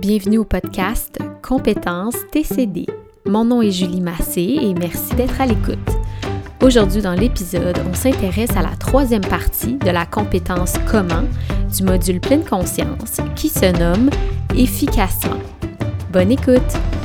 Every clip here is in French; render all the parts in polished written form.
Bienvenue au podcast Compétences TCD. Mon nom est Julie Massé et merci d'être à l'écoute. Aujourd'hui dans l'épisode, on s'intéresse à la troisième partie de la compétence comment du module pleine conscience qui se nomme efficacement. Bonne écoute!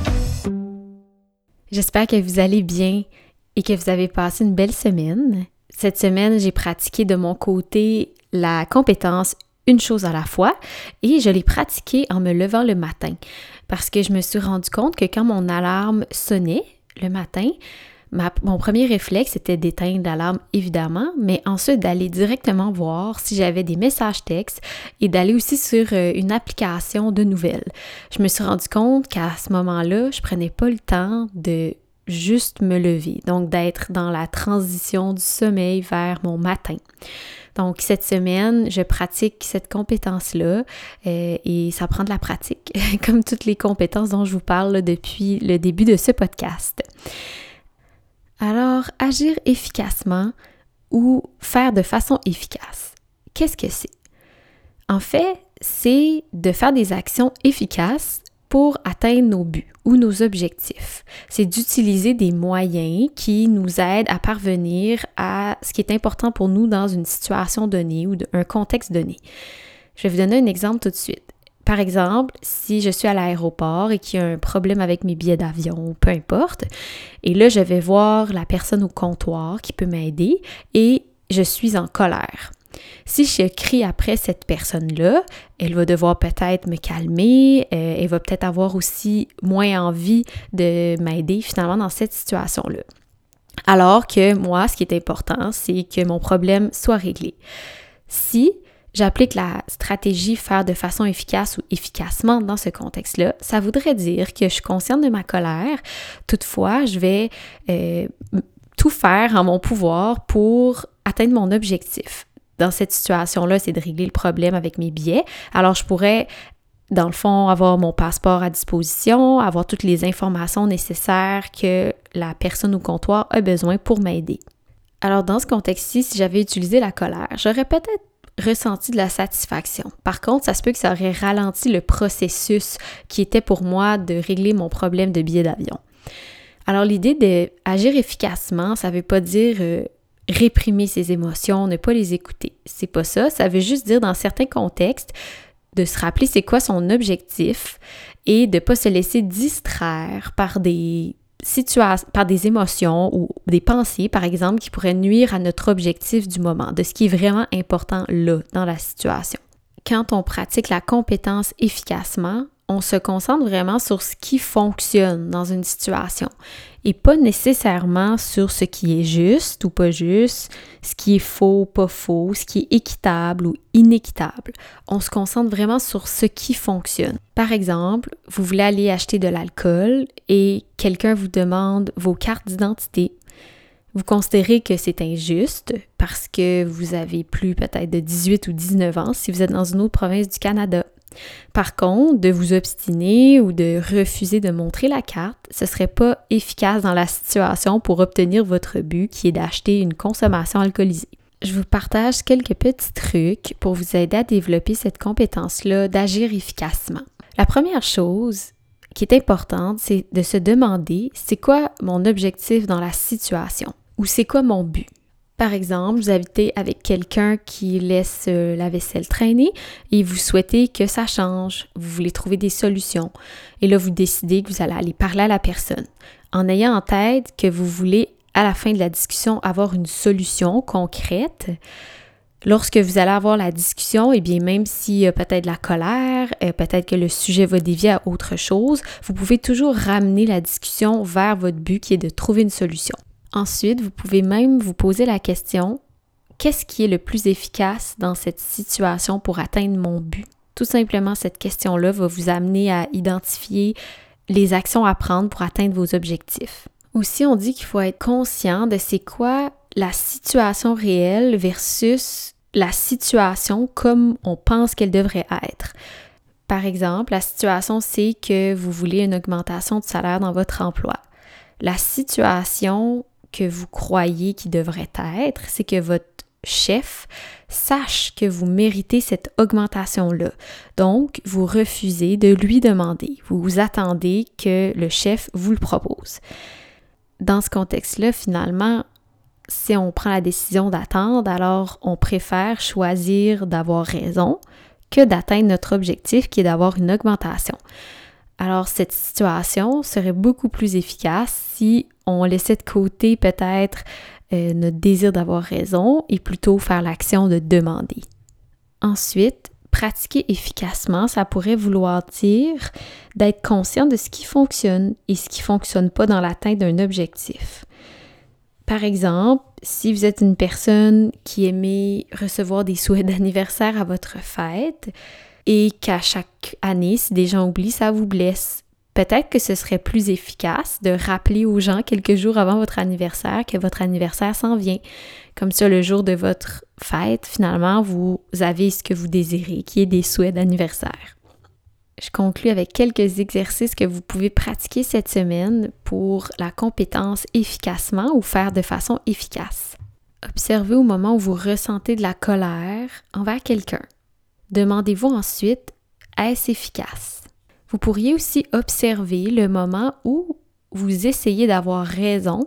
J'espère que vous allez bien et que vous avez passé une belle semaine. Cette semaine, j'ai pratiqué de mon côté la compétence une chose à la fois et je l'ai pratiquée en me levant le matin parce que je me suis rendu compte que quand mon alarme sonnait le matin, mon premier réflexe était d'éteindre l'alarme évidemment, mais ensuite d'aller directement voir si j'avais des messages textes et d'aller aussi sur une application de nouvelles. Je me suis rendu compte qu'à ce moment-là, je prenais pas le temps de juste me lever, donc d'être dans la transition du sommeil vers mon matin. Donc, cette semaine, je pratique cette compétence-là et ça prend de la pratique, comme toutes les compétences dont je vous parle là, depuis le début de ce podcast. Alors, agir efficacement ou faire de façon efficace, qu'est-ce que c'est? En fait, c'est de faire des actions efficaces pour atteindre nos buts ou nos objectifs. C'est d'utiliser des moyens qui nous aident à parvenir à ce qui est important pour nous dans une situation donnée ou un contexte donné. Je vais vous donner un exemple tout de suite. Par exemple, si je suis à l'aéroport et qu'il y a un problème avec mes billets d'avion, peu importe, et là, je vais voir la personne au comptoir qui peut m'aider et je suis en colère. Si je crie après cette personne-là, elle va devoir peut-être me calmer, elle va peut-être avoir aussi moins envie de m'aider finalement dans cette situation-là. Alors que moi, ce qui est important, c'est que mon problème soit réglé. Si j'applique la stratégie faire de façon efficace ou efficacement dans ce contexte-là, ça voudrait dire que je suis consciente de ma colère. Toutefois, je vais tout faire en mon pouvoir pour atteindre mon objectif. Dans cette situation-là, c'est de régler le problème avec mes billets. Alors, je pourrais, dans le fond, avoir mon passeport à disposition, avoir toutes les informations nécessaires que la personne au comptoir a besoin pour m'aider. Alors, dans ce contexte-ci, si j'avais utilisé la colère, j'aurais peut-être ressenti de la satisfaction. Par contre, ça se peut que ça aurait ralenti le processus qui était pour moi de régler mon problème de billet d'avion. Alors, l'idée d'agir efficacement, ça ne veut pas dire réprimer ses émotions, ne pas les écouter. C'est pas ça. Ça veut juste dire, dans certains contextes, de se rappeler c'est quoi son objectif et de ne pas se laisser distraire par des émotions ou des pensées, par exemple, qui pourraient nuire à notre objectif du moment, de ce qui est vraiment important là, dans la situation. Quand on pratique la compétence efficacement, on se concentre vraiment sur ce qui fonctionne dans une situation et pas nécessairement sur ce qui est juste ou pas juste, ce qui est faux, pas faux, ce qui est équitable ou inéquitable. On se concentre vraiment sur ce qui fonctionne. Par exemple, vous voulez aller acheter de l'alcool et quelqu'un vous demande vos cartes d'identité. Vous considérez que c'est injuste parce que vous avez plus peut-être de 18 ou 19 ans si vous êtes dans une autre province du Canada. Par contre, de vous obstiner ou de refuser de montrer la carte, ce ne serait pas efficace dans la situation pour obtenir votre but qui est d'acheter une consommation alcoolisée. Je vous partage quelques petits trucs pour vous aider à développer cette compétence-là d'agir efficacement. La première chose qui est importante, c'est de se demander c'est quoi mon objectif dans la situation ou c'est quoi mon but. Par exemple, vous habitez avec quelqu'un qui laisse la vaisselle traîner et vous souhaitez que ça change. Vous voulez trouver des solutions. Et là, vous décidez que vous allez aller parler à la personne en ayant en tête que vous voulez, à la fin de la discussion, avoir une solution concrète. Lorsque vous allez avoir la discussion, eh bien, même s'il y a peut-être de la colère, peut-être que le sujet va dévier à autre chose, vous pouvez toujours ramener la discussion vers votre but qui est de trouver une solution. Ensuite, vous pouvez même vous poser la question, qu'est-ce qui est le plus efficace dans cette situation pour atteindre mon but? Tout simplement, cette question-là va vous amener à identifier les actions à prendre pour atteindre vos objectifs. Aussi, on dit qu'il faut être conscient de c'est quoi la situation réelle versus la situation comme on pense qu'elle devrait être. Par exemple, la situation, c'est que vous voulez une augmentation de salaire dans votre emploi. La situation que vous croyez qu'il devrait être, c'est que votre chef sache que vous méritez cette augmentation-là. Donc, vous refusez de lui demander. Vous attendez que le chef vous le propose. Dans ce contexte-là, finalement, si on prend la décision d'attendre, alors on préfère choisir d'avoir raison que d'atteindre notre objectif qui est d'avoir une augmentation. Alors, cette situation serait beaucoup plus efficace si on laissait de côté peut-être notre désir d'avoir raison et plutôt faire l'action de demander. Ensuite, pratiquer efficacement, ça pourrait vouloir dire d'être conscient de ce qui fonctionne et ce qui ne fonctionne pas dans l'atteinte d'un objectif. Par exemple, si vous êtes une personne qui aimait recevoir des souhaits d'anniversaire à votre fête et qu'à chaque année, si des gens oublient, ça vous blesse, peut-être que ce serait plus efficace de rappeler aux gens quelques jours avant votre anniversaire que votre anniversaire s'en vient. Comme ça, le jour de votre fête, finalement, vous avez ce que vous désirez, qui est des souhaits d'anniversaire. Je conclue avec quelques exercices que vous pouvez pratiquer cette semaine pour la compétence efficacement ou faire de façon efficace. Observez au moment où vous ressentez de la colère envers quelqu'un. Demandez-vous ensuite, est-ce efficace? Vous pourriez aussi observer le moment où vous essayez d'avoir raison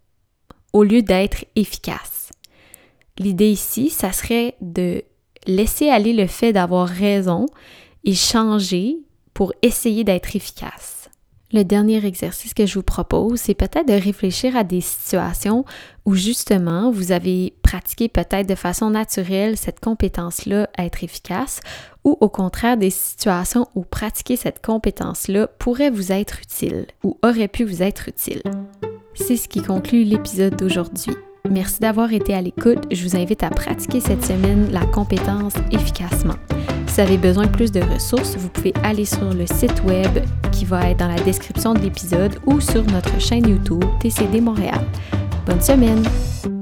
au lieu d'être efficace. L'idée ici, ça serait de laisser aller le fait d'avoir raison et changer pour essayer d'être efficace. Le dernier exercice que je vous propose, c'est peut-être de réfléchir à des situations où justement vous avez pratiqué peut-être de façon naturelle cette compétence-là à être efficace ou au contraire des situations où pratiquer cette compétence-là pourrait vous être utile ou aurait pu vous être utile. C'est ce qui conclut l'épisode d'aujourd'hui. Merci d'avoir été à l'écoute. Je vous invite à pratiquer cette semaine la compétence efficacement. Si vous avez besoin de plus de ressources, vous pouvez aller sur le site web qui va être dans la description de l'épisode ou sur notre chaîne YouTube TCD Montréal. Bonne semaine!